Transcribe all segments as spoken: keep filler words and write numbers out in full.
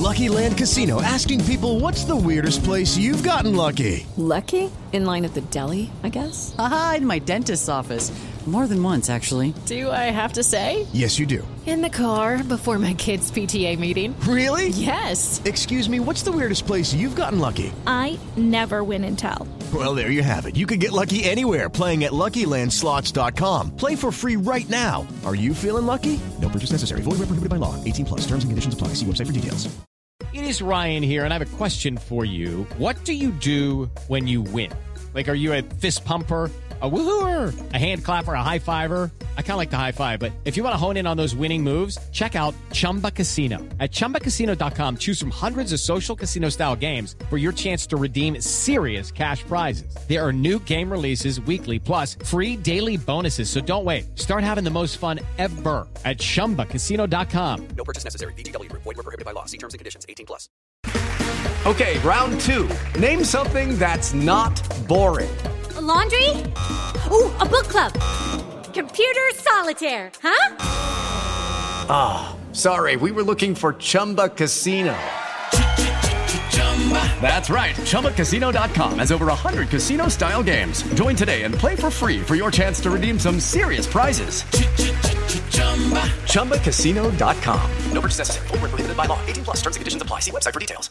Lucky Land Casino, asking people, what's the weirdest place you've gotten lucky? Lucky? In line at the deli, I guess? Aha, in my dentist's office. More than once, actually. Do I have to say? Yes, you do. In the car before my kids' P T A meeting. Really? Yes. Excuse me, what's the weirdest place you've gotten lucky? I never win and tell. Well, there you have it. You can get lucky anywhere, playing at Lucky Land Slots dot com. Play for free right now. Are you feeling lucky? No purchase necessary. Void where prohibited by law. eighteen plus. Terms and conditions apply. See website for details. It is Ryan here, and I have a question for you. What do you do when you win? Like, are you a fist pumper, a woohooer, a hand clapper, a high fiver? I kind of like the high five, but if you want to hone in on those winning moves, check out Chumba Casino. At chumba casino dot com, choose from hundreds of social casino style games for your chance to redeem serious cash prizes. There are new game releases weekly, plus free daily bonuses. So don't wait. Start having the most fun ever at chumba casino dot com. No purchase necessary. V G W Group. Void where prohibited by law. See terms and conditions. eighteen plus. Okay, round two. Name something that's not boring. A laundry? Ooh, a book club. Computer solitaire, huh? Ah, oh, sorry. We were looking for Chumba Casino. That's right. chumba casino dot com has over one hundred casino-style games. Join today and play for free for your chance to redeem some serious prizes. chumba casino dot com. No purchase necessary. Void where prohibited by law. eighteen plus. Terms and conditions apply. See website for details.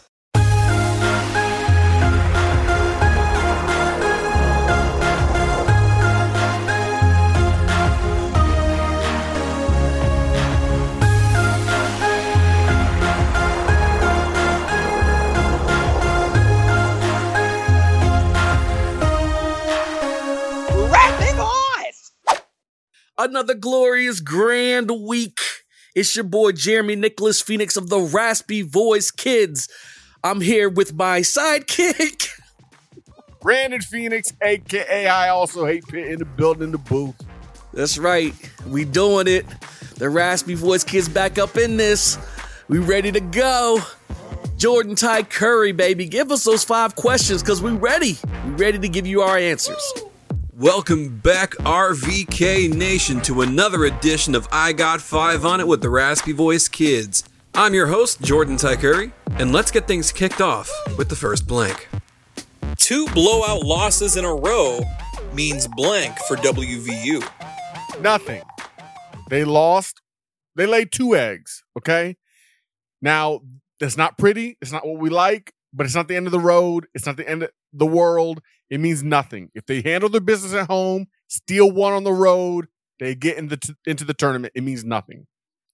Another glorious grand week. It's your boy Jeremy Nicholas Phoenix of the Raspy Voice Kids. I'm here with my sidekick, Brandon Phoenix, aka I also hate Pitt, in the building, in the booth. That's right. We doing it. The Raspy Voice Kids back up in this. We ready to go. Jordan Ty Curry, baby, give us those five questions because we ready. We ready to give you our answers. Welcome back, R V K Nation, to another edition of I Got Five on It with the Raspy Voice Kids. I'm your host, Jordan Ty Curry, and let's get things kicked off with the first blank. Two blowout losses in a row means blank for W V U. Nothing. They lost. They laid two eggs, okay? Now, that's not pretty. It's not what we like, but it's not the end of the road. It's not the end of the world. It means nothing. If they handle their business at home, steal one on the road, they get in the t- into the tournament, it means nothing.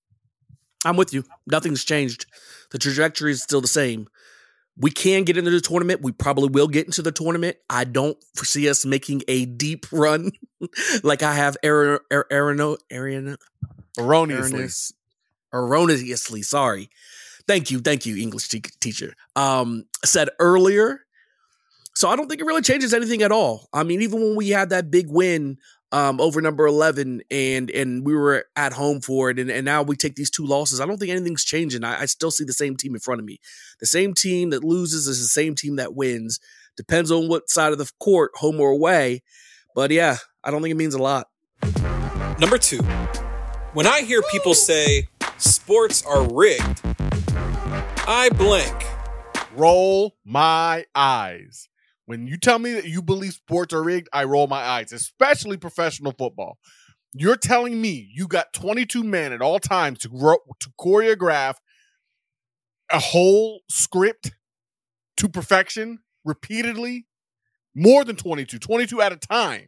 I'm with you. Nothing's changed. The trajectory is still the same. We can get into the tournament. We probably will get into the tournament. I don't foresee us making a deep run like I have Aaron, Aaron, Aaron, erroneously. Erroneously, sorry. Thank you. Thank you, English te- teacher. Um, said earlier. So I don't think it really changes anything at all. I mean, even when we had that big win um, over number eleven and and we were at home for it, and, and now we take these two losses, I don't think anything's changing. I, I still see the same team in front of me. The same team that loses is the same team that wins. Depends on what side of the court, home or away. But yeah, I don't think it means a lot. Number two, when I hear people say sports are rigged, I blank. Roll my eyes. When you tell me that you believe sports are rigged, I roll my eyes, especially professional football. You're telling me you got twenty-two men at all times to, grow, to choreograph a whole script to perfection repeatedly? More than twenty-two, twenty-two at a time.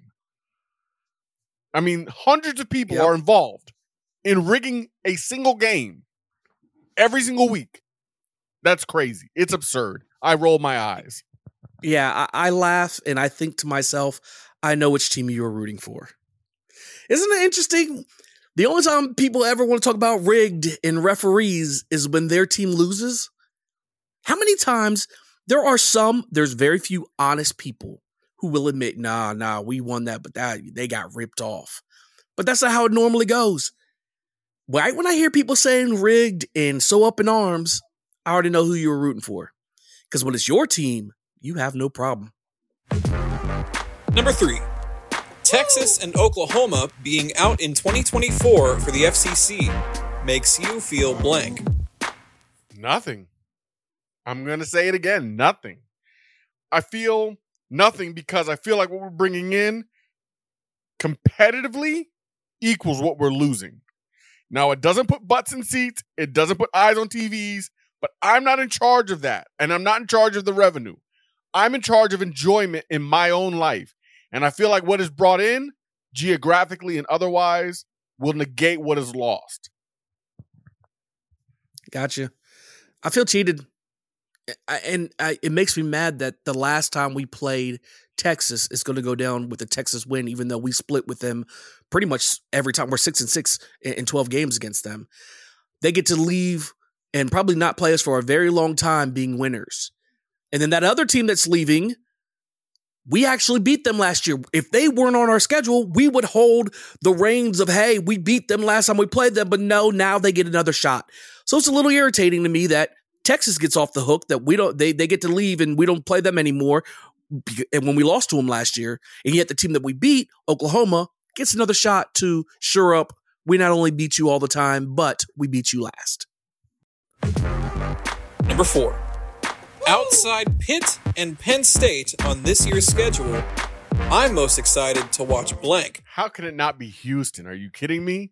I mean, hundreds of people yep. are involved in rigging a single game every single week. That's crazy. It's absurd. I roll my eyes. Yeah, I, I laugh and I think to myself, I know which team you're rooting for. Isn't it interesting? The only time people ever want to talk about rigged and referees is when their team loses. How many times there are some, there's very few honest people who will admit, nah, nah, we won that, but that they got ripped off. But that's not how it normally goes. Right when I hear people saying rigged and so up in arms, I already know who you were rooting for. Because when it's your team, you have no problem. Number three, Texas and Oklahoma being out in twenty twenty-four for the F C C makes you feel blank. Nothing. I'm going to say it again. Nothing. I feel nothing because I feel like what we're bringing in competitively equals what we're losing. Now, it doesn't put butts in seats. It doesn't put eyes on T Vs, but I'm not in charge of that. And I'm not in charge of the revenue. I'm in charge of enjoyment in my own life. And I feel like what is brought in, geographically and otherwise, will negate what is lost. Gotcha. I feel cheated. I, and I, it makes me mad that the last time we played Texas is going to go down with a Texas win, even though we split with them pretty much every time. We're six and six in twelve games against them. They get to leave and probably not play us for a very long time being winners. And then that other team that's leaving, we actually beat them last year. If they weren't on our schedule, we would hold the reins of, hey, we beat them last time we played them, but no, now they get another shot. So it's a little irritating to me that Texas gets off the hook, that we don't, they, they get to leave and we don't play them anymore. And when we lost to them last year, and yet the team that we beat, Oklahoma, gets another shot to sure up, we not only beat you all the time, but we beat you last. Number four. Outside Pitt and Penn State on this year's schedule, I'm most excited to watch blank. How can it not be Houston? Are you kidding me?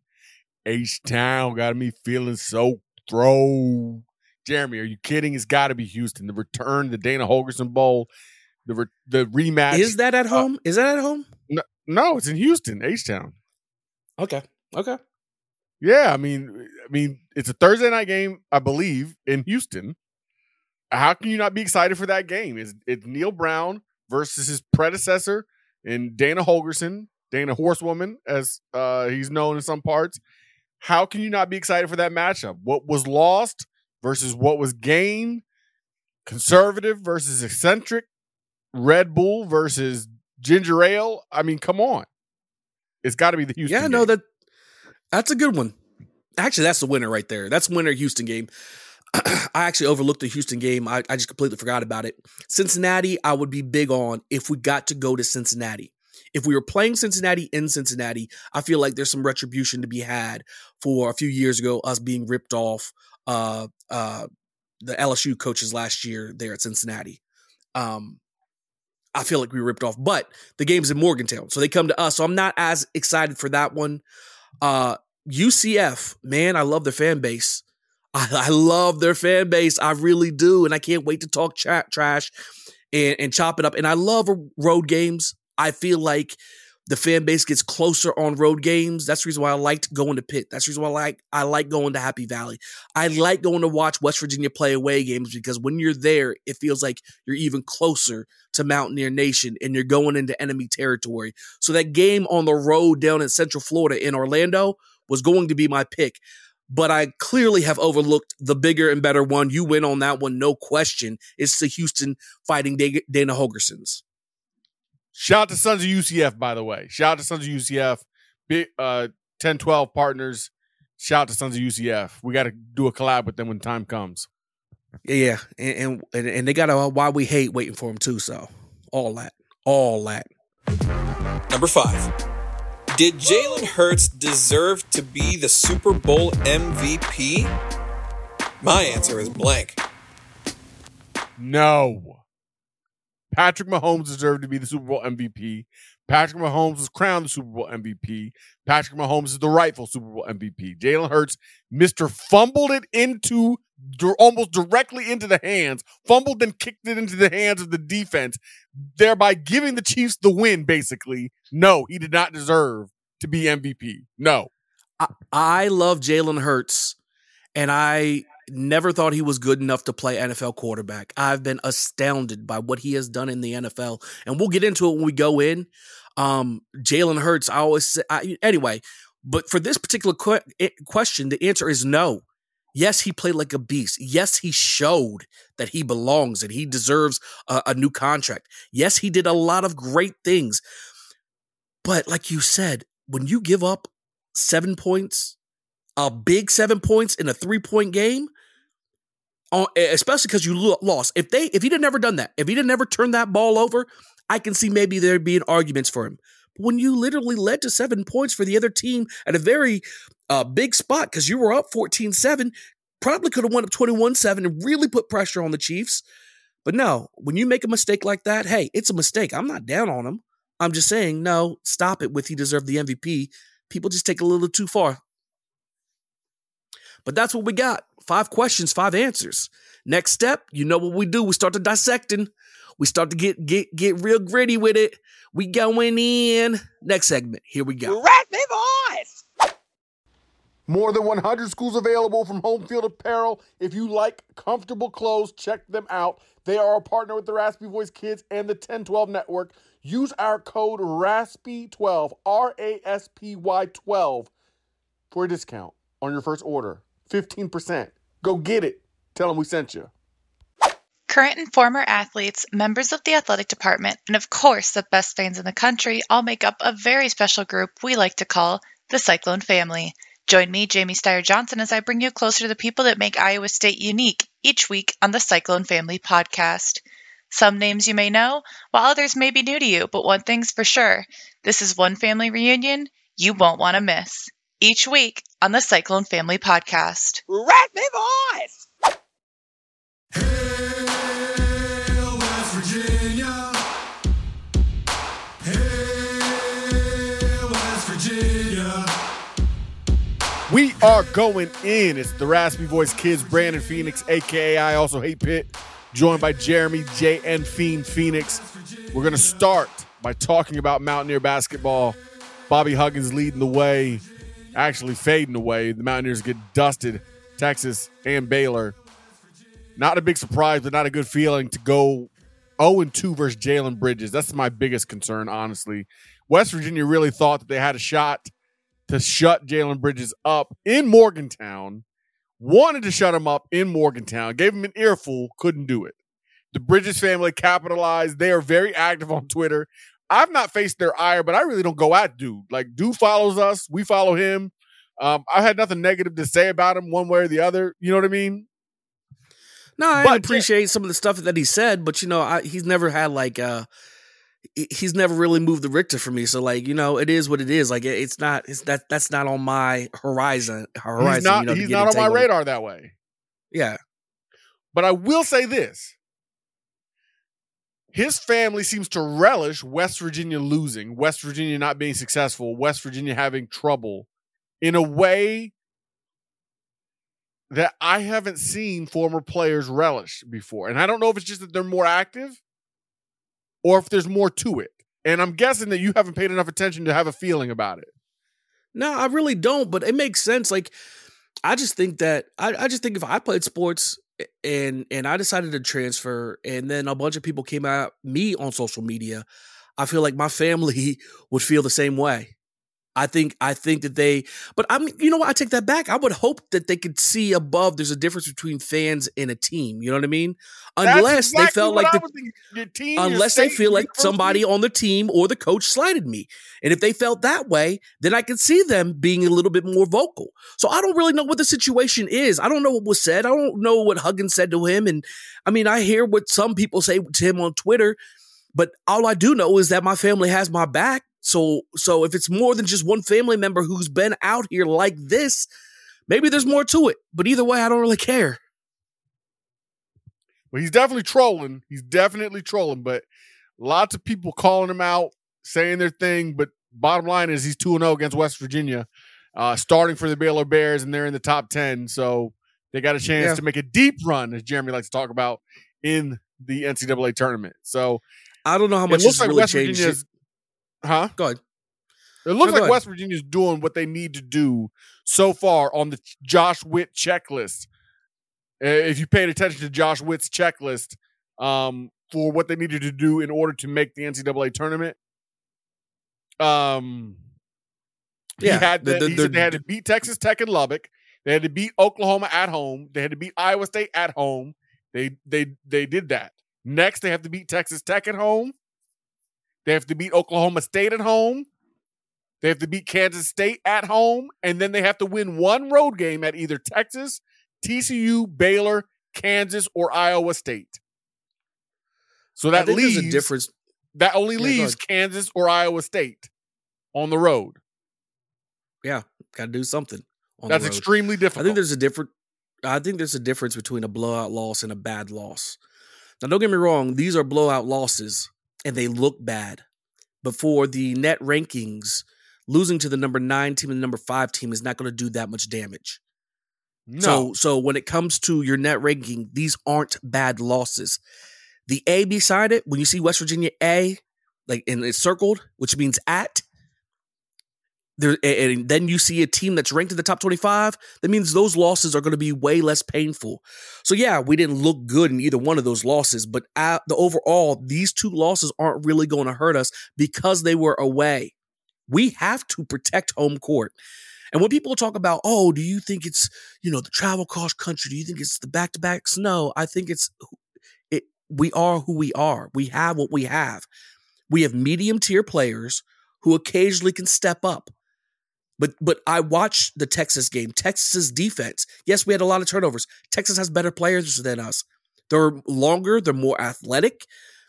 H-Town got me feeling so throw. Jeremy, are you kidding? It's got to be Houston. The return, the Dana Holgorsen Bowl, the re- the rematch. Is that at home? Uh, Is that at home? No, no, it's in Houston, H-Town. Okay, okay. Yeah, I mean, I mean, it's a Thursday night game, I believe, in Houston. How can you not be excited for that game? It's, it's Neil Brown versus his predecessor in Dana Holgorsen, Dana Horsewoman, as uh, he's known in some parts. How can you not be excited for that matchup? What was lost versus what was gained, conservative versus eccentric, Red Bull versus ginger ale. I mean, come on. It's got to be the Houston Yeah, game. no, that that's a good one. Actually, that's the winner right there. That's winner Houston game. I actually overlooked the Houston game. I, I just completely forgot about it. Cincinnati, I would be big on if we got to go to Cincinnati. If we were playing Cincinnati in Cincinnati, I feel like there's some retribution to be had for a few years ago, us being ripped off uh, uh, the L S U coaches last year there at Cincinnati. Um, I feel like we were ripped off, but the game's in Morgantown, so they come to us. So I'm not as excited for that one. Uh, U C F, man, I love their fan base. I, I love their fan base. I really do. And I can't wait to talk tra- trash and, and chop it up. And I love road games. I feel like the fan base gets closer on road games. That's the reason why I liked going to Pitt. That's the reason why I like, I like going to Happy Valley. I like going to watch West Virginia play away games because when you're there, it feels like you're even closer to Mountaineer Nation and you're going into enemy territory. So that game on the road down in Central Florida in Orlando was going to be my pick. But I clearly have overlooked the bigger and better one. You win on that one, no question. It's the Houston fighting Dana Holgersons. Shout out to Sons of U C F, by the way. Shout out to Sons of U C F. Big, uh, ten twelve partners. Shout out to Sons of U C F. We got to do a collab with them when time comes. Yeah, and and, and they got a Why We Hate waiting for them too, so all that. All that. Number five. Did Jalen Hurts deserve to be the Super Bowl M V P? My answer is blank. No. Patrick Mahomes deserved to be the Super Bowl M V P. Patrick Mahomes was crowned the Super Bowl M V P. Patrick Mahomes is the rightful Super Bowl M V P. Jalen Hurts, Mister fumbled it into, almost directly into the hands, fumbled then kicked it into the hands of the defense, thereby giving the Chiefs the win, basically. No, he did not deserve to be M V P. No. I, I love Jalen Hurts, and I never thought he was good enough to play N F L quarterback. I've been astounded by what he has done in the N F L, and we'll get into it when we go in. Um, Jalen Hurts, I always say, I, anyway, but for this particular que- question, the answer is no. Yes, he played like a beast. Yes, he showed that he belongs and he deserves a, a new contract. Yes, he did a lot of great things. But like you said, when you give up seven points, a big seven points in a three-point game, especially because you lost. If they, if he'd have never done that, if he'd have never turned that ball over, I can see maybe there'd be arguments for him. But when you literally led to seven points for the other team at a very uh, big spot because you were up fourteen seven, probably could have won up twenty-one seven and really put pressure on the Chiefs. But no, when you make a mistake like that, hey, it's a mistake. I'm not down on him. I'm just saying, no, stop it with he deserved the M V P. People just take a little too far. But that's what we got. Five questions, five answers. Next step, you know what we do. We start to dissecting. We start to get get get real gritty with it. We going in. Next segment. Here we go. Raspy Voice! More than one hundred schools available from Home Field Apparel. If you like comfortable clothes, check them out. They are a partner with the Raspy Voice Kids and the ten twelve Network. Use our code raspy twelve, R A S P Y twelve, for a discount on your first order. fifteen percent. Go get it. Tell them we sent you. Current and former athletes, members of the athletic department, and of course the best fans in the country all make up a very special group we like to call the Cyclone Family. Join me, Jamie Steyer Johnson, as I bring you closer to the people that make Iowa State unique each week on the Cyclone Family podcast. Some names you may know, while others may be new to you, but one thing's for sure. This is one family reunion you won't want to miss. Each week on the Cyclone Family podcast. Raspy Voice! Hail West Virginia. Hail West Virginia. We are going in. It's the Raspy Voice Kids, Brandon Phoenix, a k a. I Also Hate Pitt, joined by Jeremy J N Fiend Phoenix. We're going to start by talking about Mountaineer basketball. Bobby Huggins leading the way, actually fading away. The Mountaineers get dusted, Texas and Baylor. Not a big surprise, but not a good feeling to go oh and two versus Jalen Bridges. That's my biggest concern, honestly. West Virginia really thought that they had a shot to shut Jalen Bridges up in Morgantown. Wanted to shut him up in Morgantown. Gave him an earful. Couldn't do it. The Bridges family capitalized. They are very active on Twitter. I've not faced their ire, but I really don't go at Dude. Like, Dude follows us. We follow him. Um, I had nothing negative to say about him one way or the other. You know what I mean? No, I But- appreciate some of the stuff that he said, but you know, I, he's never had like uh he's never really moved the Richter for me. So like, you know, it is what it is. Like it, it's not it's that that's not on my horizon horizon. He's not, you know, to he's get not on my entangled. radar that way. Yeah. But I will say this. His family seems to relish West Virginia losing, West Virginia not being successful, West Virginia having trouble in a way that I haven't seen former players relish before. And I don't know if it's just that they're more active or if there's more to it. And I'm guessing that you haven't paid enough attention to have a feeling about it. No, I really don't, but it makes sense. Like, I just think that I, I just think if I played sports and and I decided to transfer and then a bunch of people came at me on social media, I feel like my family would feel the same way. I think I think that they, but I'm, you know what? I take that back. I would hope that they could see above. There's a difference between fans and a team. You know what I mean? Unless That's exactly they felt what like I the, was thinking. Your team, your unless they state, feel like university. somebody on the team or the coach slighted me. And if they felt that way, then I could see them being a little bit more vocal. So I don't really know what the situation is. I don't know what was said. I don't know what Huggins said to him. And I mean, I hear what some people say to him on Twitter, but all I do know is that my family has my back. So, so if it's more than just one family member who's been out here like this, maybe there's more to it. But either way, I don't really care. Well, he's definitely trolling. He's definitely trolling, but lots of people calling him out, saying their thing. But bottom line is he's two and oh against West Virginia, uh, starting for the Baylor Bears, and they're in the top ten. So they got a chance Yeah. to make a deep run, as Jeremy likes to talk about, in the N C double A tournament. So I don't know how it much looks it's like really West changed. Virginia's, huh? Go ahead. It looks No, go like ahead. West Virginia's doing what they need to do so far on the Josh Witt checklist. Uh, If you paid attention to Josh Witt's checklist um, for what they needed to do in order to make the N C double A tournament, um, Yeah, he had the- to, the- he the- said they had to beat Texas Tech and Lubbock. They had to beat Oklahoma at home. They had to beat Iowa State at home. They they they did that. Next, they have to beat Texas Tech at home. They have to beat Oklahoma State at home. They have to beat Kansas State at home. And then they have to win one road game at either Texas, T C U, Baylor, Kansas, or Iowa State. So I that think leaves there's a difference. that only Yeah, go leaves ahead. Kansas or Iowa State on the road. Yeah, got to do something. On That's the road. extremely difficult. I think there's a different. I think there's a difference between a blowout loss and a bad loss. Now, don't get me wrong; these are blowout losses, and they look bad. But for the net rankings, losing to the number nine team and the number five team is not going to do that much damage. No. So, so when it comes to your net ranking, these aren't bad losses. The A beside it, when you see West Virginia A, like and it's circled, which means at, there, and then you see a team that's ranked in the top twenty-five, that means those losses are going to be way less painful. So yeah, we didn't look good in either one of those losses, but at the overall, these two losses aren't really going to hurt us because they were away. We have to protect home court. And when people talk about, oh, do you think it's, you know, the travel cost country? Do you think it's the back-to-backs? No, I think it's, it. we are who we are. We have what we have. We have medium-tier players who occasionally can step up. But but I watched the Texas game. Texas's defense, yes, we had a lot of turnovers. Texas has better players than us. They're longer. They're more athletic.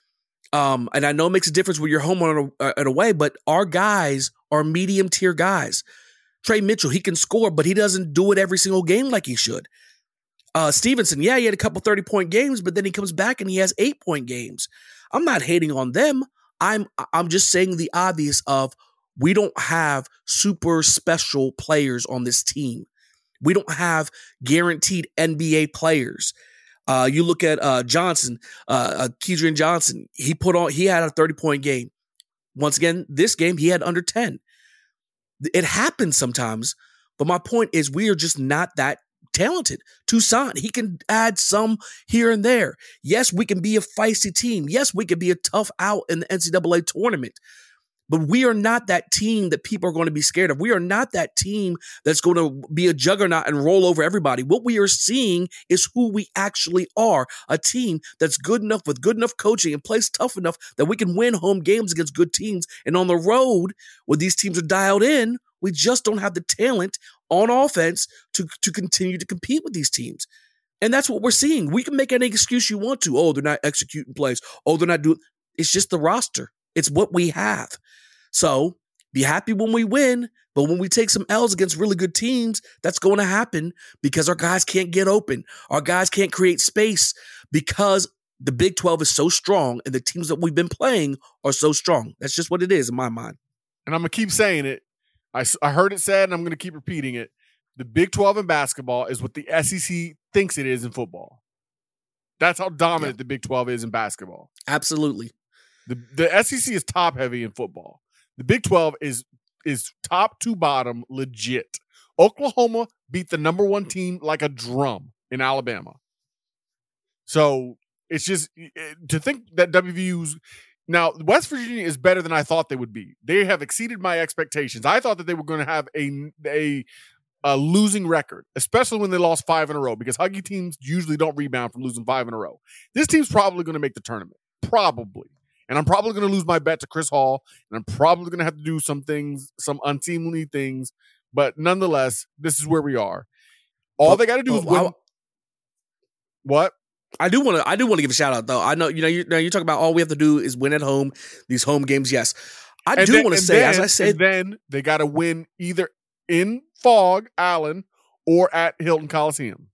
Um, and I know it makes a difference when you're home on a, and away, but our guys are medium-tier guys. Trey Mitchell, he can score, but he doesn't do it every single game like he should. Uh, Stevenson, yeah, he had a couple thirty-point games, but then he comes back and he has eight-point games. I'm not hating on them. I'm I'm just saying the obvious of we don't have super special players on this team. We don't have guaranteed N B A players. Uh, you look at uh, Johnson, uh, uh, Kedrian Johnson. He put on. He had a thirty-point game. Once again, this game he had under ten. It happens sometimes, but my point is we are just not that talented. Toussaint, he can add some here and there. Yes, we can be a feisty team. Yes, we can be a tough out in the N C double A tournament. But we are not that team that people are going to be scared of. We are not that team that's going to be a juggernaut and roll over everybody. What we are seeing is who we actually are, a team that's good enough with good enough coaching and plays tough enough that we can win home games against good teams. And on the road, when these teams are dialed in, we just don't have the talent on offense to, to continue to compete with these teams. And that's what we're seeing. We can make any excuse you want to. Oh, they're not executing plays. Oh, they're not doing. It's just the roster. It's what we have. So be happy when we win, but when we take some L's against really good teams, that's going to happen because our guys can't get open. Our guys can't create space because the Big twelve is so strong and the teams that we've been playing are so strong. That's just what it is in my mind. And I'm going to keep saying it. I, I heard it said, and I'm going to keep repeating it. The Big twelve in basketball is what the S E C thinks it is in football. That's how dominant yeah. the Big twelve is in basketball. Absolutely. The the S E C is top heavy in football. The Big twelve is is top to bottom legit. Oklahoma beat the number one team like a drum in Alabama. So it's just to think that W V U's now West Virginia is better than I thought they would be. They have exceeded my expectations. I thought that they were going to have a a a losing record, especially when they lost five in a row, because Huggy teams usually don't rebound from losing five in a row. This team's probably going to make the tournament. Probably. And I'm probably going to lose my bet to Chris Hall, and I'm probably going to have to do some things, some unseemly things. But nonetheless, this is where we are. All well, they got to do well, is win. I'll, what? I do want to. I do want to give a shout out though. I know you know you know you talk about all we have to do is win at home. These home games, yes. I and do want to say, then, as I said, then they got to win either in Fog Allen or at Hilton Coliseum.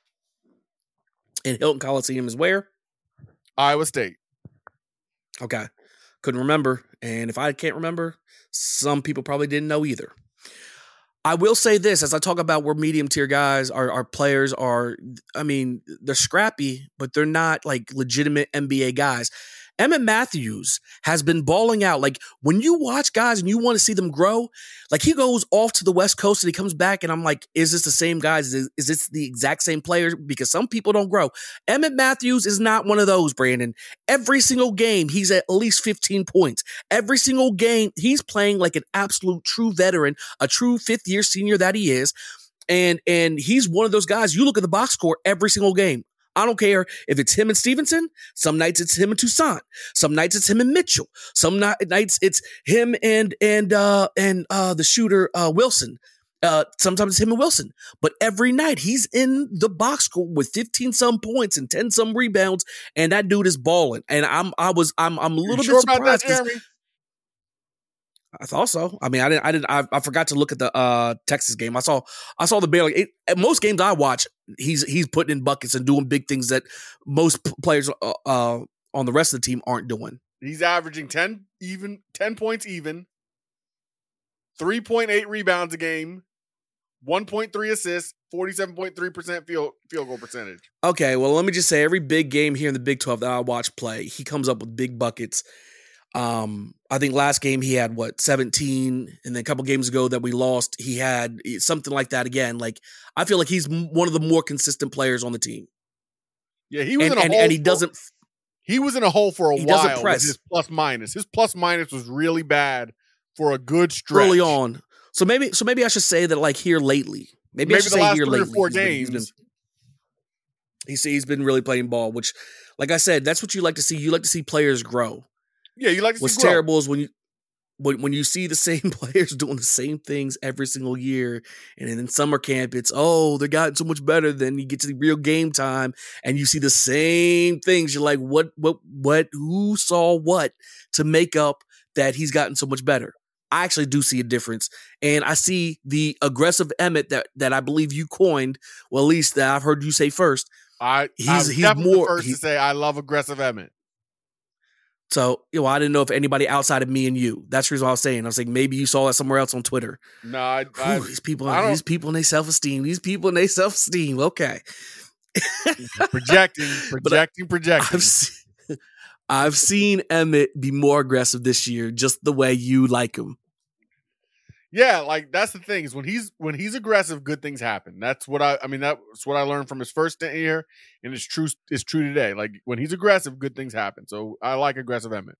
And Hilton Coliseum is where? Iowa State. Okay. Couldn't remember. And if I can't remember, some people probably didn't know either. I will say this, as I talk about we're medium tier guys, our, our players are, I mean, they're scrappy, but they're not like legitimate N B A guys. Emmett Matthews has been balling out. Like when you watch guys and you want to see them grow, like he goes off to the West Coast and he comes back and I'm like, is this the same guys? Is, is this the exact same player? Because some people don't grow. Emmett Matthews is not one of those, Brandon. Every single game, he's at least fifteen points. Every single game, he's playing like an absolute true veteran, a true fifth year senior that he is. And, and he's one of those guys, you look at the box score every single game. I don't care if it's him and Stevenson. Some nights it's him and Toussaint. Some nights it's him and Mitchell. Some nights it's him and and uh, and uh, the shooter uh, Wilson. Uh, sometimes it's him and Wilson. But every night he's in the box score with fifteen some points and ten some rebounds, and that dude is balling. And I'm I was I'm I'm a little you bit sure surprised. About that, Jeremy? I thought so. I mean, I didn't. I didn't. I, I forgot to look at the uh, Texas game. I saw. I saw the Baylor. It, at most games I watch, he's he's putting in buckets and doing big things that most p- players uh, uh, on the rest of the team aren't doing. He's averaging ten even, ten points even, three point eight rebounds a game, one point three assists, forty-seven point three percent field field goal percentage. Okay, well, let me just say, every big game here in the Big twelve that I watch play, he comes up with big buckets. Um, I think last game he had what seventeen, and then a couple games ago that we lost, he had something like that again. Like, I feel like he's one of the more consistent players on the team. Yeah, he was and, in a and, hole. and he for, doesn't. He was in a hole for a he while. doesn't press. With his plus minus. His plus minus was really bad for a good stretch Early on. So maybe, so maybe I should say that like here lately. Maybe, Maybe I should the say last here three or lately. four he's been- games. he's been- He's, he's been really playing ball, which, like I said, that's what you like to see. You like to see players grow. Yeah, you like to see What's grow. terrible is when you when when you see the same players doing the same things every single year, and then in summer camp it's oh they're gotten so much better. Then you get to the real game time and you see the same things. You're like, what what what? Who saw what to make up that he's gotten so much better? I actually do see a difference, and I see the aggressive Emmett that that I believe you coined. Well, at least that I've heard you say first. I He's- I'm he's definitely more- the first he- to say I love aggressive Emmett. So, you know, I didn't know if anybody outside of me and you. That's the reason why I was saying. I was like, maybe you saw that somewhere else on Twitter. No, I, I, Whew, these people, I don't- these people and their self esteem. These people and their self esteem. Okay, projecting, projecting, projecting. I've seen, I've seen Emmett be more aggressive this year, just the way you like him. Yeah, like that's the thing is when he's when he's aggressive, good things happen. That's what I I mean that's what I learned from his first stint here, and it's true it's true today. Like when he's aggressive, good things happen. So I like aggressive Emmett.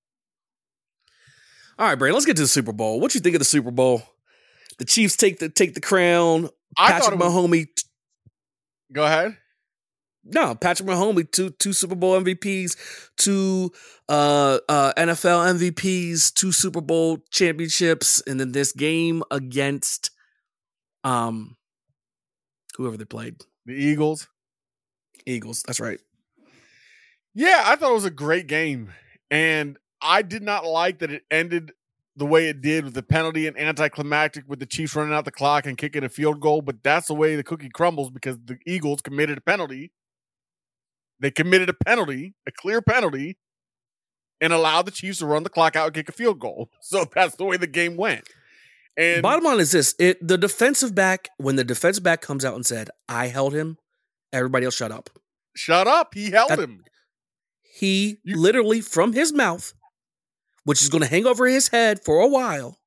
All right, Brandon, let's get to the Super Bowl. What you think of the Super Bowl? The Chiefs take the take the crown. I Patrick thought it was- Mahomes. Go ahead. No, Patrick Mahomes, two two Super Bowl M V Ps, two uh, uh, N F L M V Ps, two Super Bowl championships, and then this game against um whoever they played. The Eagles. Eagles, that's right. Yeah, I thought it was a great game. And I did not like that it ended the way it did with the penalty and anticlimactic with the Chiefs running out the clock and kicking a field goal. But that's the way the cookie crumbles because the Eagles committed a penalty. They committed a penalty, a clear penalty, and allowed the Chiefs to run the clock out and kick a field goal. So that's the way the game went. And Bottom line is this: it the defensive back, when the defensive back comes out and said, "I held him," everybody else shut up. Shut up! He held That- him. He literally from his mouth, which is going to hang over his head for a while,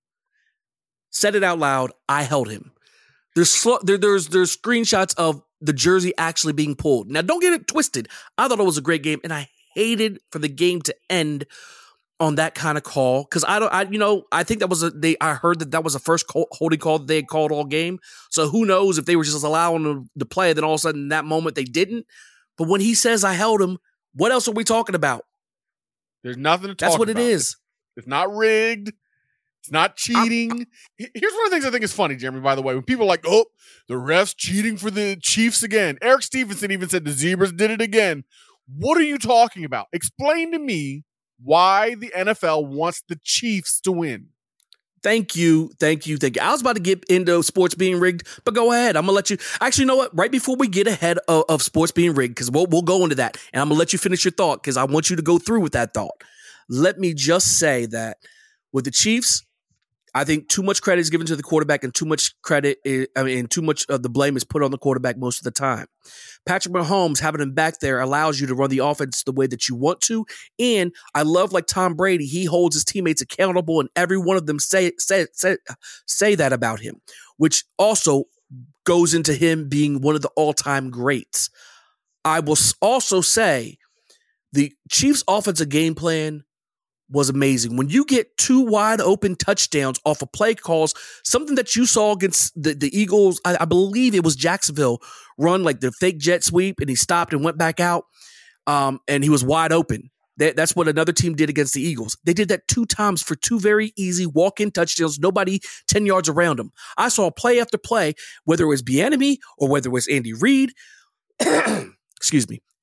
said it out loud. I held him. There's sl- there, there's there's screenshots of the jersey actually being pulled. Now, don't get it twisted. I thought it was a great game, and I hated for the game to end on that kind of call because I don't. I you know I think that was a they. I heard that that was the first call, holding call that they had called all game. So who knows if they were just allowing them to play, then all of a sudden in that moment they didn't. But when he says I held him, what else are we talking about? There's nothing to talk about. That's what it is. It's not rigged. It's not cheating. Here's one of the things I think is funny, Jeremy, by the way. When people are like, oh, the ref's cheating for the Chiefs again. Eric Stevenson even said the Zebras did it again. What are you talking about? Explain to me why the N F L wants the Chiefs to win. Thank you. Thank you. Thank you. I was about to get into sports being rigged, but go ahead. I'm going to let you. Actually, you know what? Right before we get ahead of, of sports being rigged, because we'll, we'll go into that, and I'm going to let you finish your thought because I want you to go through with that thought. Let me just say that with the Chiefs, I think too much credit is given to the quarterback and too much credit, is, I mean, too much of the blame is put on the quarterback most of the time. Patrick Mahomes, having him back there allows you to run the offense the way that you want to. And I love, like Tom Brady, he holds his teammates accountable, and every one of them say say say, say that about him, which also goes into him being one of the all-time greats. I will also say the Chiefs' offensive game plan was amazing. When you get two wide open touchdowns off of play calls, something that you saw against the, the Eagles, I, I believe it was Jacksonville, run like the fake jet sweep, and he stopped and went back out, um, and he was wide open. That, that's what another team did against the Eagles. They did that two times for two very easy walk-in touchdowns, nobody ten yards around them. I saw play after play, whether it was Bieniemy or whether it was Andy Reid, excuse me,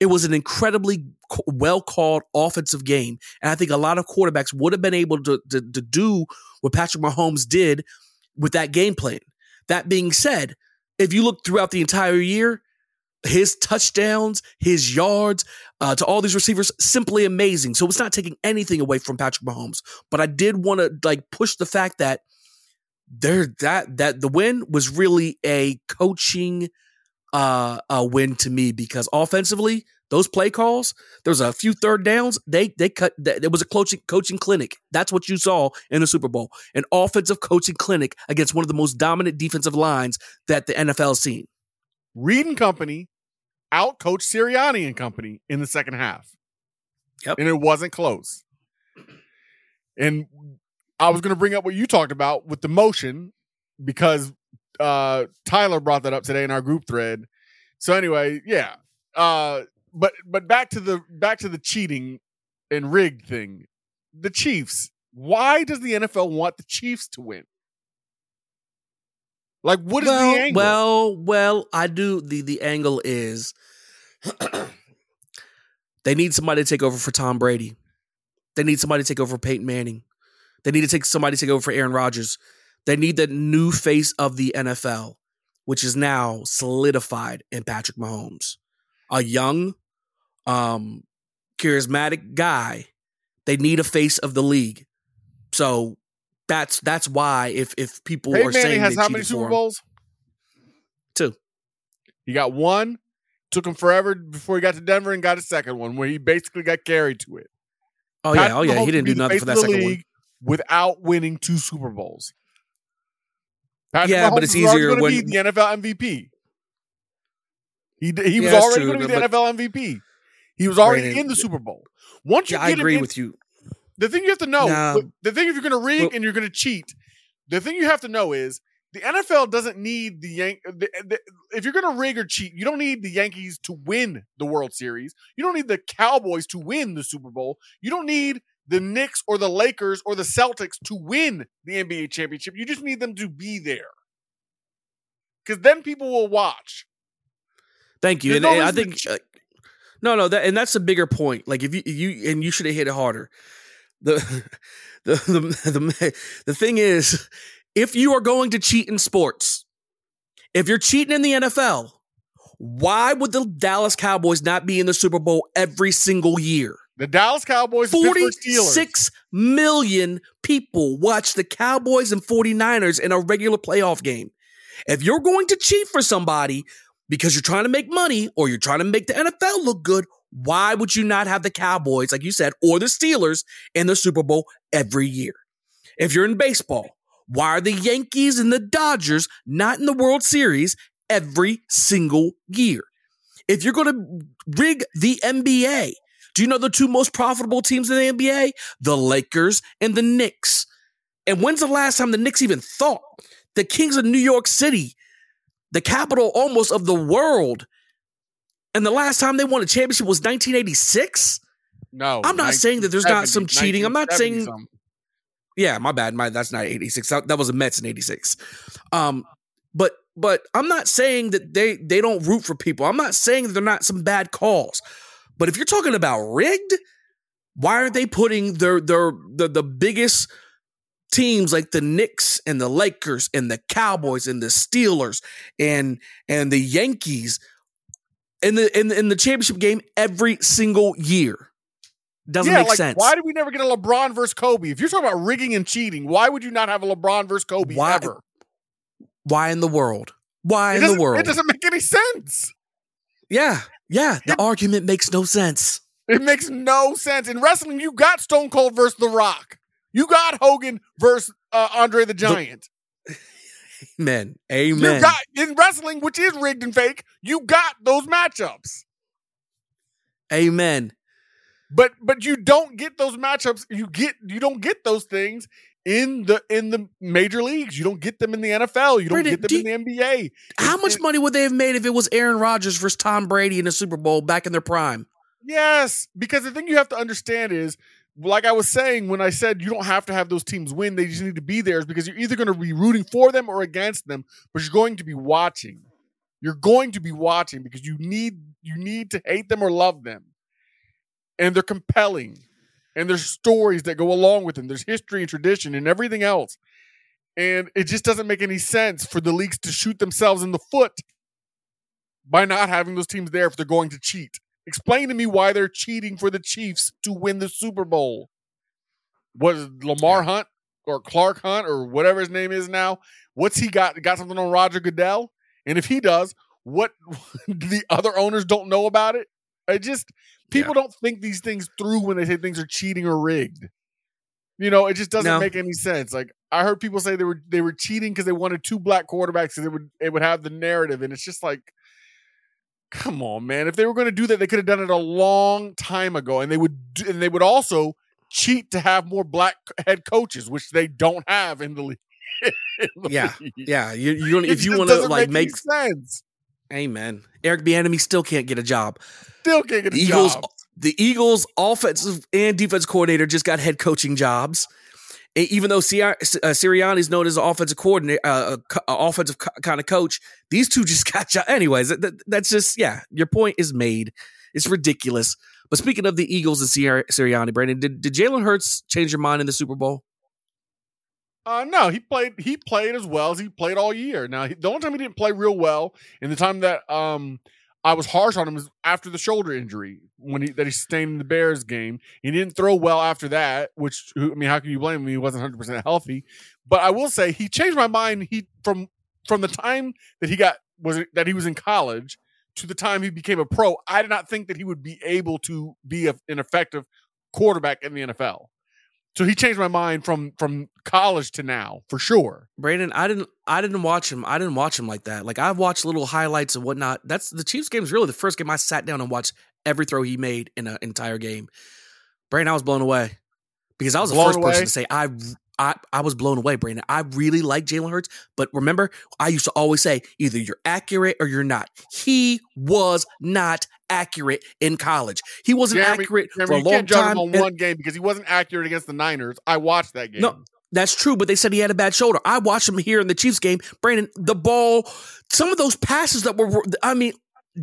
It was an incredibly well-called offensive game. And I think a lot of quarterbacks would have been able to, to, to do what Patrick Mahomes did with that game plan. That being said, if you look throughout the entire year, his touchdowns, his yards, uh, to all these receivers, simply amazing. So it's not taking anything away from Patrick Mahomes. But I did want to like push the fact that there that that the win was really a coaching uh, a win to me, because offensively, those play calls, there was a few third downs. They they cut. It was a coaching coaching clinic. That's what you saw in the Super Bowl, an offensive coaching clinic against one of the most dominant defensive lines that the N F L has seen. Reed and company outcoached Sirianni and company in the second half. Yep. And it wasn't close. And I was going to bring up what you talked about with the motion, because uh, Tyler brought that up today in our group thread. So anyway, yeah. Uh, but but back to the back to the cheating and rigged thing. The Chiefs. Why does the N F L want the Chiefs to win? Like, what is well, the angle? Well, well, I do. The, the angle is they need somebody to take over for Tom Brady. They need somebody to take over for Peyton Manning. They need to take somebody to take over for Aaron Rodgers. They need the new face of the N F L, which is now solidified in Patrick Mahomes. A young, um, charismatic guy. They need a face of the league. So That's that's why if if people Peyton are Manning saying has they how cheated many for Super him- Bowls? Two. He got one. Took him forever before he got to Denver and got a second one where he basically got carried to it. Oh yeah, Patrick oh yeah, Mahomes he didn't be do the nothing face for of that the second one. league without winning two Super Bowls. Patrick Yeah, Mahomes but it's was already easier gonna when- be the N F L M V P. He d- he was Yeah, that's already true, going to be the but- N F L M V P. He was already Brandon, in the Super Bowl. Once you Yeah, get I agree him in, with you. the thing you have to know, Nah. the thing if you're going to rig Well- and you're going to cheat, the thing you have to know is the N F L doesn't need the, Yan- the, the if you're going to rig or cheat, you don't need the Yankees to win the World Series. You don't need the Cowboys to win the Super Bowl. You don't need the Knicks or the Lakers or the Celtics to win the N B A championship. You just need them to be there. Because then people will watch. Thank you. There's And, no and I reason to think uh, no, no, that and that's a bigger point. Like if you you and you should have hit it harder. The the the the, the thing is, if you are going to cheat in sports, if you're cheating in the N F L, why would the Dallas Cowboys not be in the Super Bowl every single year? The Dallas Cowboys, the Pittsburgh Steelers. forty-six million people watch the Cowboys and forty-niners in a regular playoff game. If you're going to cheat for somebody because you're trying to make money or you're trying to make the N F L look good, why would you not have the Cowboys, like you said, or the Steelers in the Super Bowl every year? If you're in baseball, why are the Yankees and the Dodgers not in the World Series every single year? If you're going to rig the N B A, do you know the two most profitable teams in the N B A? The Lakers and the Knicks. And when's the last time the Knicks even thought? The Kings of New York City, the capital almost of the world. And the last time they won a championship was nineteen eighty-six? No. I'm not saying that there's not some nineteen seventy, cheating. I'm not saying... nineteen seventy something. Yeah, my bad. My that's not eighty-six. That, that was the Mets in eighty-six. Um, but but I'm not saying that they they don't root for people. I'm not saying that they're not some bad calls. But if you're talking about rigged, why are they putting their their the, the biggest teams like the Knicks and the Lakers and the Cowboys and the Steelers and and the Yankees in the in the, in the championship game every single year? Doesn't yeah, make like, sense. Why did we never get a LeBron versus Kobe? If you're talking about rigging and cheating, why would you not have a LeBron versus Kobe Why- ever? Why in the world? Why It in the doesn't- world? It doesn't make any sense. Yeah, yeah. The argument makes no sense. It makes no sense. In wrestling, you got Stone Cold versus The Rock. You got Hogan versus uh, Andre the Giant. Amen. You Amen. got in wrestling, which is rigged and fake. You got those matchups, Amen. but but you don't get those matchups. You get you don't get those things in the in the major leagues. You don't get them in the N F L. You don't Brandon, get them do in the N B A. How It- much it- money would they have made if it was Aaron Rodgers versus Tom Brady in the Super Bowl back in their prime? Yes, because the thing you have to understand is, like I was saying when I said you don't have to have those teams win, they just need to be there, is because you're either going to be rooting for them or against them, but you're going to be watching. You're going to be watching because you need you need to hate them or love them. And they're compelling. And there's stories that go along with them. There's history and tradition and everything else. And it just doesn't make any sense for the leagues to shoot themselves in the foot by not having those teams there if they're going to cheat. Explain to me why they're cheating for the Chiefs to win the Super Bowl. Was Lamar Hunt or Clark Hunt or whatever his name is now? What's he got? Got something on Roger Goodell? And if he does, what the other owners don't know about it? I just people yeah. don't think these things through when they say things are cheating or rigged. You know, it just doesn't no. make any sense. Like I heard people say they were they were cheating because they wanted two black quarterbacks because it would it would have the narrative, and it's just like, come on, man. If they were going to do that, they could have done it a long time ago, and they would and they would also cheat to have more black head coaches, which they don't have in the league. in the yeah, league. yeah. You, you don't, if you want to like make, make sense. Amen. Eric Bieniemy still can't get a job. Still can't get a the Eagles, job. The Eagles' offensive and defensive coordinator just got head coaching jobs. And even though Sirianni is known as an offensive coordinator, uh, uh, offensive co- kind of coach, these two just got jobs. Anyways, that, that, that's just, yeah, your point is made. It's ridiculous. But speaking of the Eagles and Sir- Sirianni, Brandon, did, did Jalen Hurts change your mind in the Super Bowl? Uh, no, he played. He played as well as he played all year. Now, he, the only time he didn't play real well, and the time that um I was harsh on him was after the shoulder injury when he that he sustained in the Bears game. He didn't throw well after that. Which I mean, how can you blame him? He wasn't one hundred percent healthy. But I will say he changed my mind. He from from the time that he got was it, that he was in college to the time he became a pro. I did not think that he would be able to be a, an effective quarterback in the N F L. So he changed my mind from from college to now, for sure. Brandon, I didn't I didn't watch him. I didn't watch him like that. Like I've watched little highlights and whatnot. That's the Chiefs game is really the first game I sat down and watched every throw he made in an entire game. Brandon, I was blown away. Because I was the blown first away. person to say I I I was blown away, Brandon. I really like Jalen Hurts, but remember, I used to always say either you're accurate or you're not. He was not accurate in college. He wasn't Jeremy, accurate Jeremy, for a you long can't judge time. him on and- one game because he wasn't accurate against the Niners. I watched that game. No, that's true, but they said he had a bad shoulder. I watched him here in the Chiefs game. Brandon, the ball, some of those passes that were, I mean,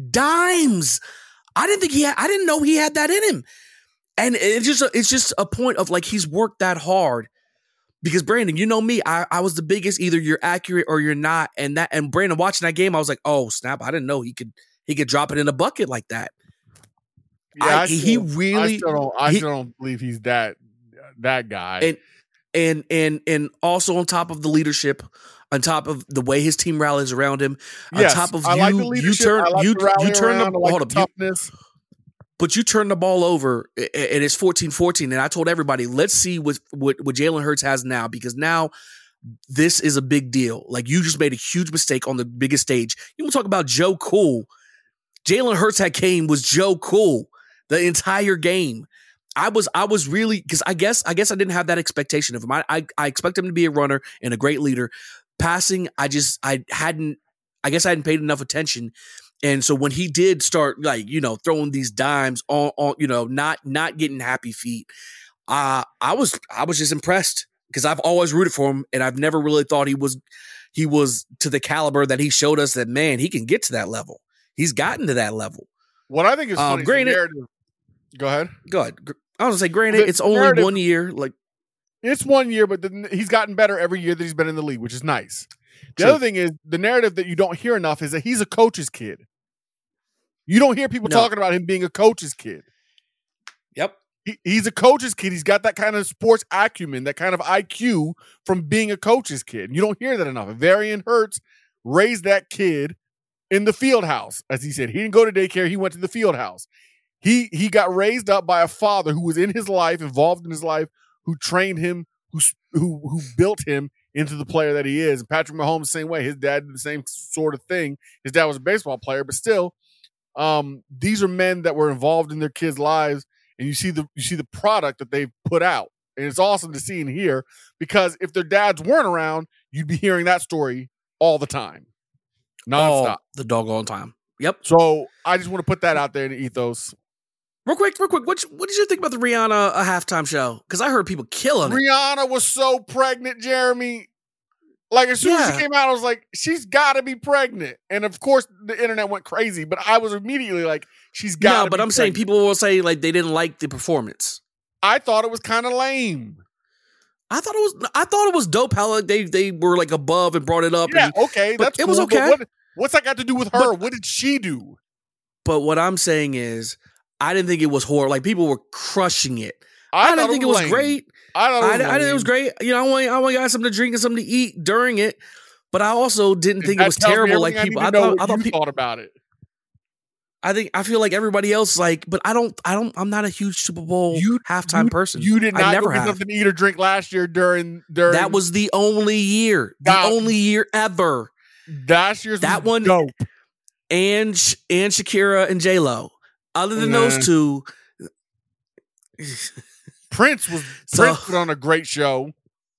dimes. I didn't think he had, I didn't know he had that in him. And it's just, a, it's just a point of like, he's worked that hard. Because Brandon, you know me, I, I was the biggest, either you're accurate or you're not. And that, and Brandon watching that game, I was like, oh snap, I didn't know he could, he could drop it in a bucket like that. Yeah, I, I still, he really, I still don't, I he, still don't believe he's that, that guy. And, and, and, and also on top of the leadership, on top of the way his team rallies around him, yes, on top of I you, like the you leadership. turn, I like you, the you turn around. the, I like hold the up, toughness. You, but you turn the ball over and it's fourteen fourteen. And I told everybody, let's see what, what, what Jalen Hurts has now, because now this is a big deal. Like you just made a huge mistake on the biggest stage. You want to talk about Joe Cool. Jalen Hurts had came was Joe Cool the entire game. I was, I was really, cause I guess, I guess I didn't have that expectation of him. I, I, I expect him to be a runner and a great leader. Passing, I just, I hadn't, I guess I hadn't paid enough attention. And so when he did start, like, you know, throwing these dimes on, on you know, not not getting happy feet, uh, I was I was just impressed because I've always rooted for him, and I've never really thought he was he was to the caliber that he showed us that, man, he can get to that level. He's gotten to that level. What I think is um, funny granted, is the narrative. Go ahead. Go ahead. I was gonna say, granted, The it's only narrative- one year. Like It's one year, but the, he's gotten better every year that he's been in the league, which is nice. The True. other thing is the narrative that you don't hear enough is that he's a coach's kid. You don't hear people No. talking about him being a coach's kid. Yep. He, he's a coach's kid. He's got that kind of sports acumen, that kind of I Q from being a coach's kid. You don't hear that enough. Varian Hurts raised that kid in the field house, as he said. He didn't go to daycare. He went to the field house. He he got raised up by a father who was in his life, involved in his life, who trained him, who who who built him into the player that he is. And Patrick Mahomes, the same way. His dad did the same sort of thing. His dad was a baseball player, but still, um, these are men that were involved in their kids' lives, and you see the you see the product that they've put out. And it's awesome to see and hear, because if their dads weren't around, you'd be hearing that story all the time. Nonstop. All the doggone time. Yep. So I just want to put that out there in the ethos. Real quick, real quick. What, what did you think about the Rihanna uh, halftime show? Because I heard people killing it. Rihanna was so pregnant, Jeremy. Like, as soon as Yeah. she came out, I was like, she's got to be pregnant. And of course, the internet went crazy, but I was immediately like, she's got to No, but be I'm saying pregnant. people will say like they didn't like the performance. I thought it was kind of lame. I thought it was. I thought it was dope how like they they were like above and brought it up. Yeah, and, okay, but that's it cool. was but okay. What, what's that got to do with her? But- what did she do? But what I'm saying is, I didn't think it was horrible. Like people were crushing it. I I, didn't thought think it it was was lame. great. I thought it I, was I think it was lame. great. You know, I want I want got something to drink and something to eat during it. But I also didn't think That it was tells me terrible. Like everything people, I, I need to know thought. what I thought you people. thought about it. I think I feel like everybody else like, but I don't. I don't. I'm not a huge Super Bowl You halftime you, person. You did I not never go get have. something to eat or drink last year during during That was the only year. The That- only year ever. last year's That was one- dope. And Sh- and Shakira and J Lo. Other than Nah. those two, Prince was So- Prince put on a great show.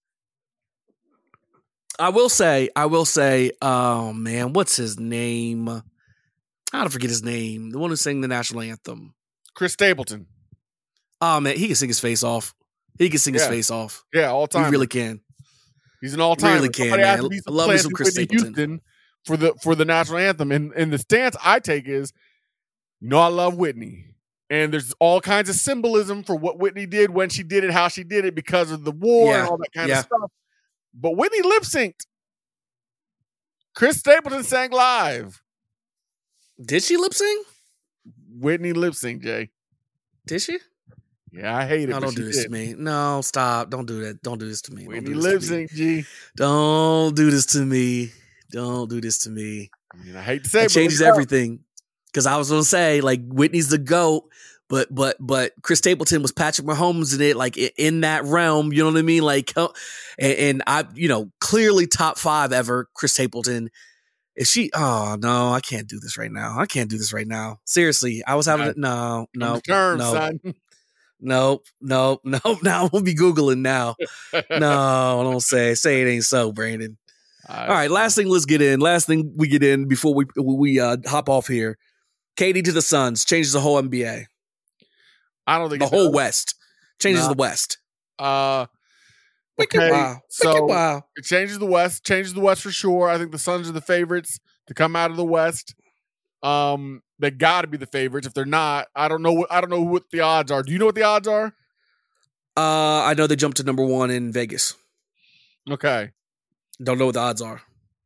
I will say, I will say, oh man, what's his name? I don't forget his name. The one who sang the national anthem. Chris Stapleton. Oh man, he can sing his face off. He can sing his Yeah. face off. Yeah, all time. He really can. He's an all time. Really can, man. I love me some Chris Stapleton. Houston for the for the national anthem. And and the stance I take is, you know, I love Whitney. And there's all kinds of symbolism for what Whitney did when she did it, how she did it, because of the war Yeah, and all that kind yeah. of stuff. But Whitney lip synced. Chris Stapleton sang live. Did she lip sing? Whitney lip sync, Jay. Did she? Yeah, I hate it. No, but don't she do this did. to me. No, stop. Don't do that. Don't do this to me. Don't Whitney do this to lip me. sync, G. Don't do this to me. Don't do this to me. I mean, I hate to say, That but changes look it up. everything. Because I was gonna say like Whitney's the GOAT, but but but Chris Stapleton was Patrick Mahomes in it, like i- in that realm. You know what I mean? Like, uh, and, and I, you know, clearly top five ever. Chris Stapleton. Is she? Oh no, I can't do this right now. I can't do this right now. Seriously, I was having Nah, it. No, no, Come to terms, no, son. nope, nope, nope. Now I'm gonna be googling now. No, don't say say it ain't so, Brandon. All right, last thing, let's get in. Last thing we get in before we we uh, hop off here. K D to the Suns changes the whole N B A, I don't think the it whole does. West changes Nah. the West. Uh, Wicked okay, wow, so wicked wow. it changes the West. Changes the West for sure. I think the Suns are the favorites to come out of the West. Um, they got to be the favorites. If they're not, I don't know. What I don't know what the odds are. Do you know what the odds are? Uh, I know they jumped to number one in Vegas. Okay, Don't know what the odds are,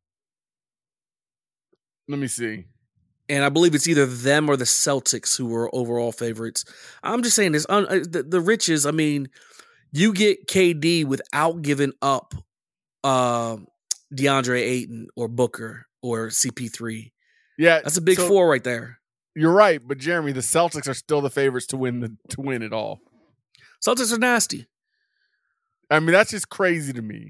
let me see. and I believe it's either them or the Celtics who were overall favorites. I'm just saying this. Un- uh, the, the riches. I mean, you get K D without giving up uh, DeAndre Ayton or Booker or C P three. Yeah, That's a big so four right there. You're right, but Jeremy, the Celtics are still the favorites to win the to win it all. Celtics are nasty. I mean, that's just crazy to me.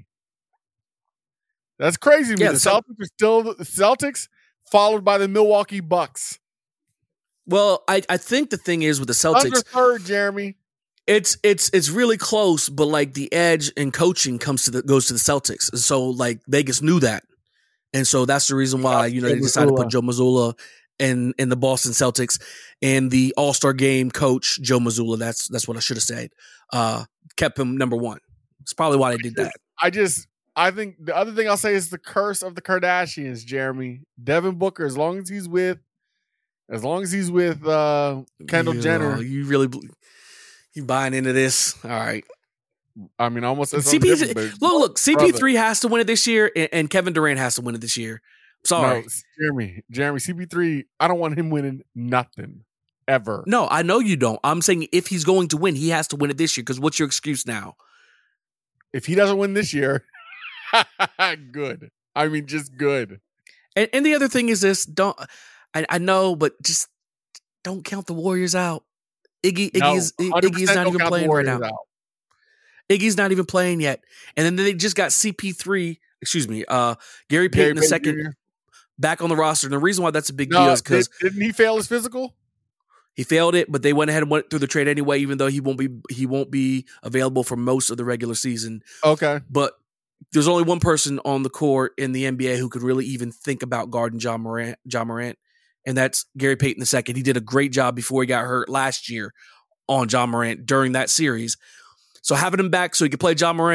That's crazy to me. Yeah, the the Cel- Celtics are still the Celtics, followed by the Milwaukee Bucks. Well, I, I think the thing is with the Suns Celtics, are third, Jeremy. it's it's it's really close, but like the edge in coaching comes to the goes to the Celtics, and so like Vegas knew that, and so that's the reason why you know Joe they decided to Mazzulla. put Joe Mazzulla in in the Boston Celtics, and the All Star Game coach Joe Mazzulla. That's that's what I should have said. Uh, kept him number one. It's probably why they did that. I just, I think the other thing I'll say is the curse of the Kardashians, Jeremy. Devin Booker, as long as he's with, as long as he's with uh, Kendall You Jenner. know, you really you buying into this? All right. I mean, almost said C something P different, but look, look, C P brother. three has to win it this year, and, and Kevin Durant has to win it this year. Sorry. No, Jeremy, Jeremy, C P three, I don't want him winning nothing ever. No, I know you don't. I'm saying if he's going to win, he has to win it this year. Because what's your excuse now? If he doesn't win this year, good. I mean, just good. And, and the other thing is this: don't I, I know, but just don't count the Warriors out. Iggy, No, Iggy's, one hundred Iggy's percent not don't even count the playing right Warriors now. out. Iggy's not even playing yet. And then they just got C P three. Excuse me, uh, Gary Gary Payton the Payton second Junior back on the roster. And the reason why that's a big No, deal is because did, didn't he fail his physical? he failed it, but they went ahead and went through the trade anyway, even though he won't be he won't be available for most of the regular season. Okay. But there's only one person on the court in the N B A who could really even think about guarding John Morant, John Morant, and that's Gary Payton the second. He did a great job before he got hurt last year on John Morant during that series. So having him back so he could play John Morant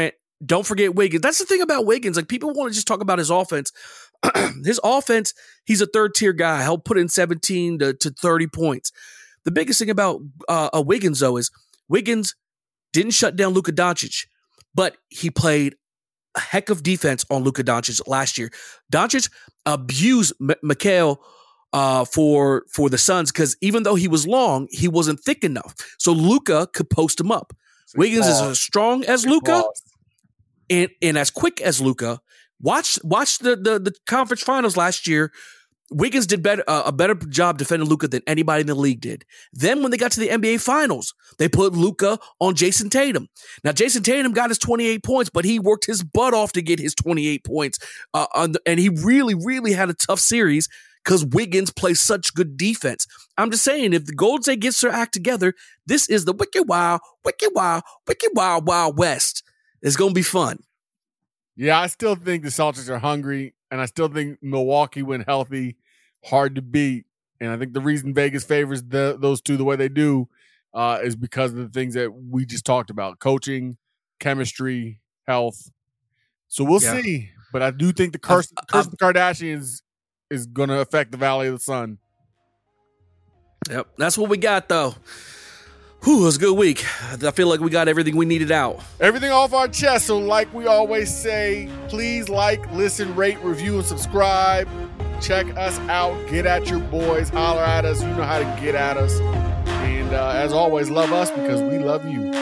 don't forget Wiggins. That's the thing about Wiggins. Like, people want to just talk about his offense. His offense, he's a third-tier guy. He'll put in seventeen to, to thirty points. The biggest thing about uh, a Wiggins, though, is Wiggins didn't shut down Luka Doncic, but he played a heck of defense on Luka Doncic last year. Doncic abused M- Mikal uh, for for the Suns because even though he was long, he wasn't thick enough. So Luka could post him up. So Wiggins is as strong as Luka and, and as quick as Luka. Watch watch the, the the conference finals last year. Wiggins did better uh, a better job defending Luka than anybody in the league did. Then when they got to the N B A finals, they put Luka on Jason Tatum. Now Jason Tatum got his twenty-eight points, but he worked his butt off to get his twenty-eight points. Uh, on the, and he really, really had a tough series because Wiggins plays such good defense. I'm just saying, if the Golden State gets their act together, this is the wicked wild, wicked wild, wicked wild, wild west. It's going to be fun. Yeah, I still think the Celtics are hungry, and I still think Milwaukee, when healthy, hard to beat. And I think the reason Vegas favors the, those two the way they do uh, is because of the things that we just talked about: coaching, chemistry, health. So we'll Yeah. see. But I do think the curse, I've- curse of the Kardashians is going to affect the Valley of the Sun. Yep, that's what we got, though. Whew, it was a good week. I feel like we got everything we needed out. Everything off our chest. So like we always say, please like, listen, rate, review, and subscribe. Check us out. Get at your boys. Holler at us. You know how to get at us. And uh, as always, love us because we love you.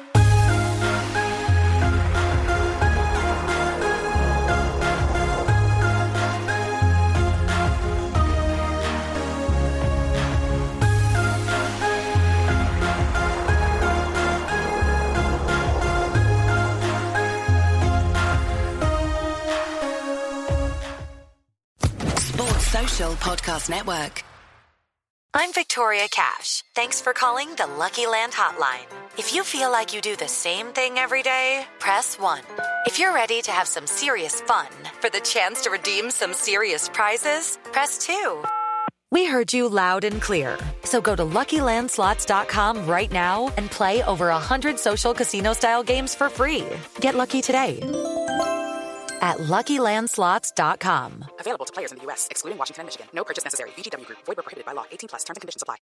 Social Podcast Network. I'm Victoria Cash. Thanks for calling the Lucky Land Hotline. If you feel like you do the same thing every day, press one. If you're ready to have some serious fun for the chance to redeem some serious prizes, press two. We heard you loud and clear. So go to Lucky Land Slots dot com right now and play over one hundred social casino-style games for free. Get lucky today at Lucky Land Slots dot com. Available to players in the U S, excluding Washington and Michigan. No purchase necessary. V G W Group. Void where prohibited by law. eighteen plus. Terms and conditions apply.